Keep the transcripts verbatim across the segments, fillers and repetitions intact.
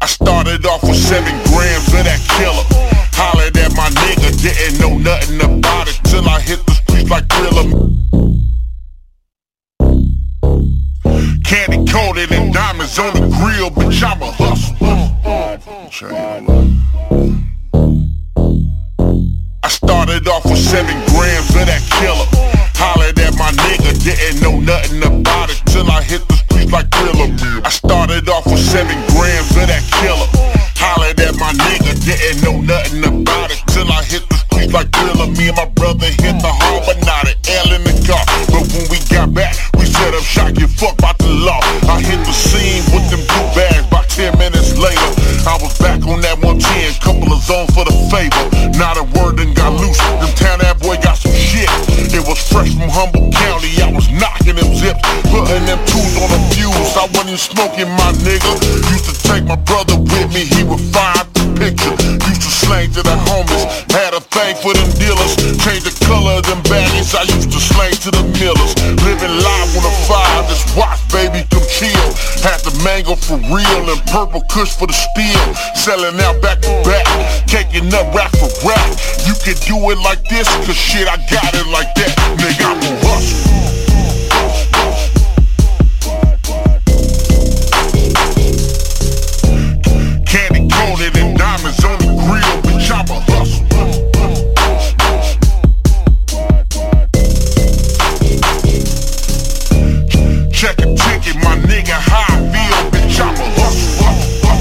I started off with seven grams of that killer. Hollered at my nigga, didn't know nothing about it till I hit the streets like Thriller. Candy coated and diamonds on the grill, bitch, I'm a hustler. I started off with seven grams of that killer. Hollered at my nigga, didn't know nothing about it till I hit the streets like Thriller. I started off with seven grams of that killer. Hollered at my nigga, didn't know nothing about it till I hit the streets like Thriller. Me and my brother hit the harbor, not an L in the car. But when we got back, we set up shop, get fucked by the law. I hit the scene with them blue bags. About ten minutes later, I was back on that one ten, couple of zones for the favor. Not a word done got loose. Them town that boy got some shit. It was fresh from Humboldt County. I was knocking them zips, putting them tools on the fuse. I wasn't smoking, my nigga. Used to take my brother with me. He would find the picture. Used to slang to the homies. Had a thing for them dealers. Change the color of them baggies. I used to slang to the millers. Living live on the fire. Just watch, baby, come chill. Had the mango for real and purple kush for the steel. Selling out back to back. Caking up rap for rap. You can do it like this, cause shit, I got it like that. Nigga, I'm a hustler. Candy coated and diamonds on the grill, bitch, I'm a hustler. Check a ticket, my nigga, how I feel, bitch, I'm a hustler.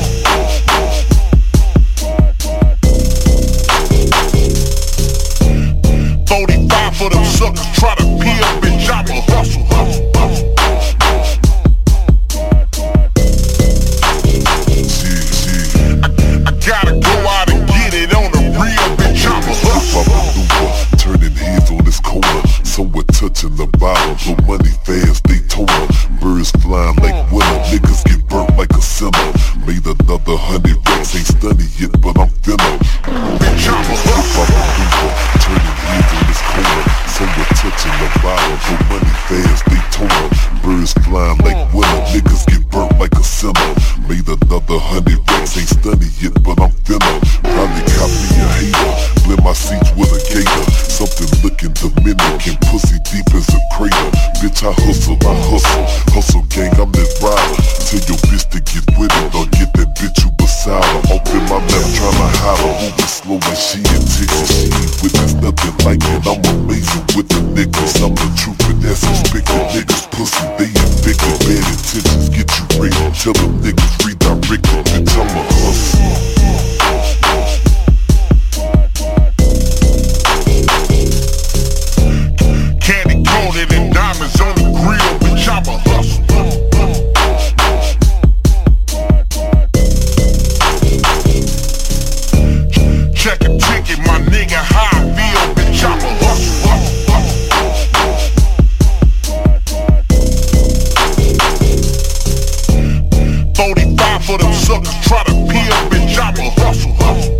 forty-five for them suckers, try to peel, bitch, I'm a hustler. I, I gotta go out and get it on the real, bitch, I'm a hustler. Turning heads on this corner, somewhere touching the bottom. So money fast, they toner. Birds flying like winter, niggas get burnt like a sinner. Made another hundred racks, ain't stunning yet, but I'm finna. Bitch, I'm a hustler. Turning heads on this corner, somewhere touching the bottom. So money fast, they toner. Birds flying like winter, niggas get burnt like a sinner. Made another hundred racks, ain't stunning yet, but I'm finna. Probably cop me a hater, blend my seats with a gator. Something looking Dominican, pussy deep as a crater. Bitch, I hustle, I hustle, hustle gang, I'm that rider. Tell your bitch to get with it, or get that bitch you beside her. Off in my left, tryna hide her, moving slow and she in Texas. She ain't witness nothing like it, I'm amazing with the niggas. I'm the truth and that's expected. Niggas pussy, they infected, bad intentions get you raped. Tell them niggas redirect it, bitch, I'm a hustler. Candy coated and diamonds on the grill, bitch, I'm a hustler. Check a ticket, my nigga, how I feel, bitch, I'm a hustler. forty-five for them suckers, try to peel, bitch, I'm a hustler.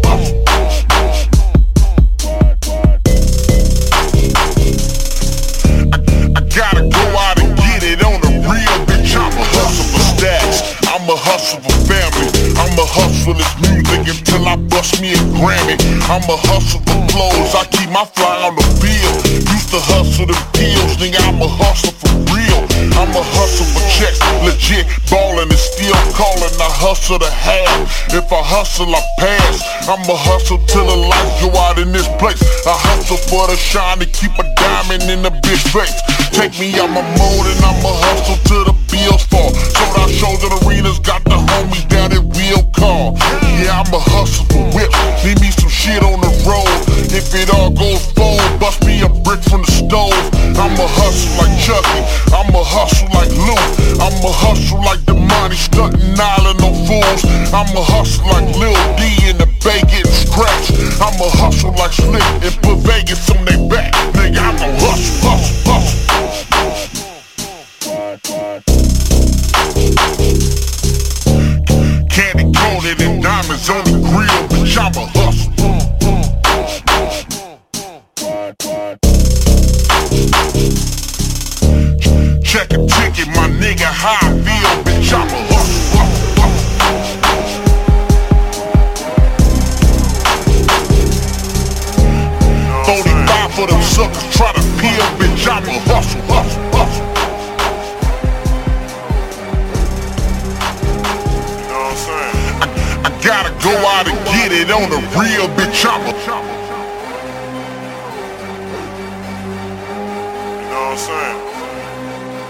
Gotta go out and get it on the real, bitch, I'm a hustle for stacks. I'm a hustle for family. I'm a hustle for this music until I bust me a Grammy. I'm a hustle for clothes, I keep my fly on the field. Used to hustle the deals, nigga, I'm a hustle for real. I'm a hustle for checks, legit, ballin' and still callin'. I hustle to have, if I hustle I pass. I'm a hustle till the lights go out in this place. I hustle for the shine to keep a diamond in the bitch face. Take me out my mode and I'ma hustle till the bills fall. Sold out shows in arenas, got the homies down at Real Call. Yeah, I'm a hustle for whips, need me some shit on the road. If it all goes forward, bust me a brick from the stove. I'm a hustle like Chucky, I'm a hustle like Luke. I'm a hustle like the money, stuntin' Island no fools. I'm a hustle like Lil D in the Bay getting scratched. I'm a hustle like Slick and put Vegas on their back. Nigga, I'm a hustle, hustle, hustle. Candy coated and diamonds on the grill, bitch, I'm a hustler. Check a ticket, my nigga, how I feel, bitch, I'm a hustler. enough of them suckers try to peel, bitch, I'ma hustle, hustle, hustle. You know what I'm saying? I, I gotta go out and get it on the real, bitch, I'ma. You know what I'm saying?